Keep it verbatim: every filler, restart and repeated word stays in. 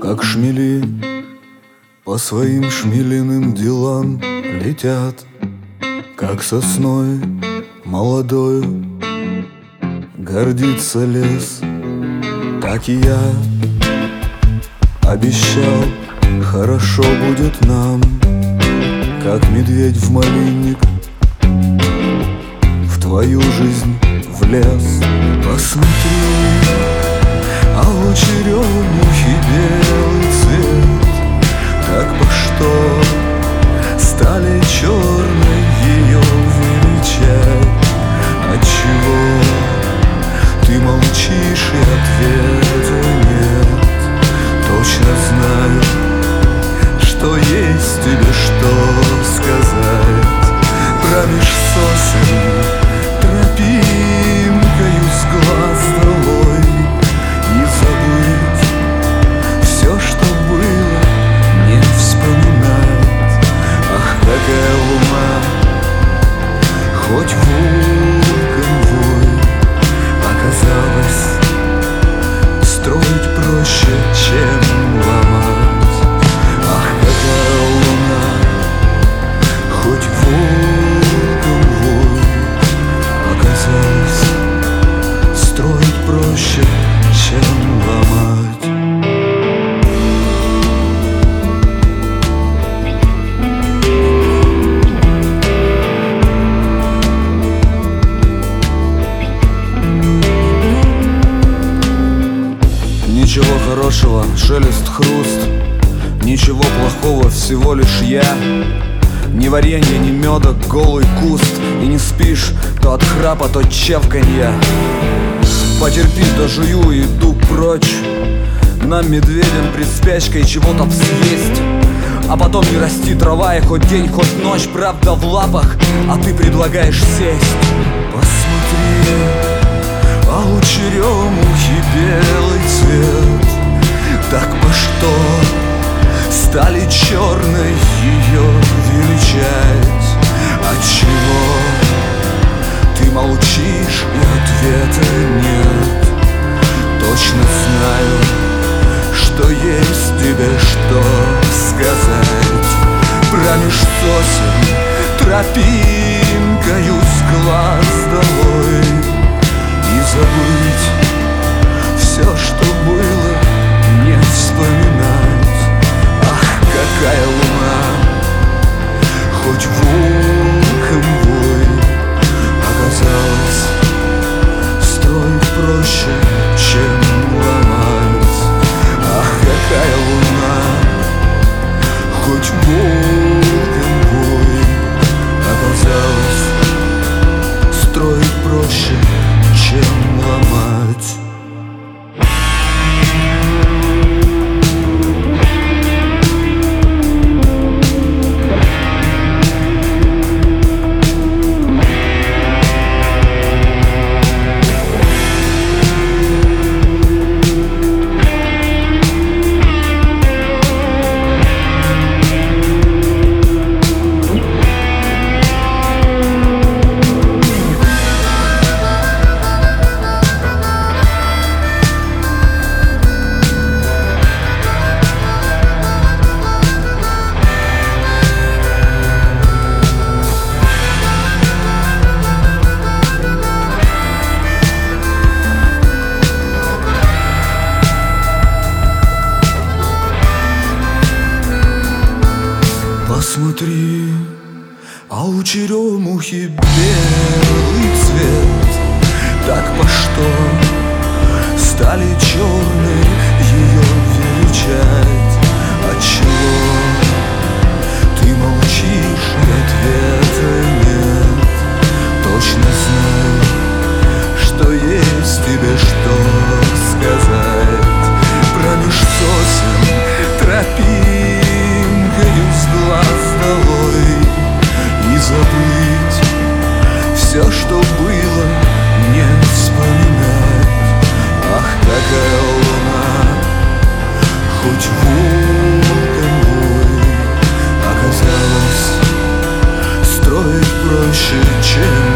как шмели по своим шмелиным делам летят, как сосной молодою гордится лес. Так и я обещал, хорошо будет нам, как медведь в малинник в твою жизнь влез. Посмотри, а у черемухи белый цвет, так по что стали черной ее величать? Отчего ты молчишь и ответа нет? Точно знаю, что есть тебе что сказать. Промеж сосен тропинкою с глаз долой и забыть все, что было, не вспоминать. Ах, какая луна, хоть волком вой, оказалось, строить проще, чем ломать. Ах, какая луна, хоть волком вой, оказалось, строить проще, чем ломать. Ничего хорошего, шелест, хруст, ничего плохого, всего лишь я. Ни варенья, ни меда, голый куст. И не спишь, то от храпа, то чавканья. Потерпи, дожую и иду прочь. Нам, медведям, пред спячкой чего-то съесть, а потом не расти трава, и хоть день, хоть ночь, правда в лапах, а ты предлагаешь сесть. Посмотри, а у черемухи белый цвет, так по что стали черной ее величать? Отчего ты молчишь и ответа нет? Точно знаю, что есть тебе что сказать. Промеж сосен тропинкою с глаз долой и забыть все, что было, не вспоминать. Ах, какая луна, хоть волком вой, оказалось, строить проще, чем ломать. Ах, какая луна, хоть волком вой, оказалось, строить проще, чем ломать. Посмотри, а у черемухи белый цвет, так по что стали черные ее величать? Отчего ты молчишь и ответа нет? Точно знаю, что есть тебе что сказать. Промеж сосен тропинкою с глаз долой и забыть все, что было, не вспоминать. Ах, какая луна, хоть волком вой, оказалось, строить проще, чем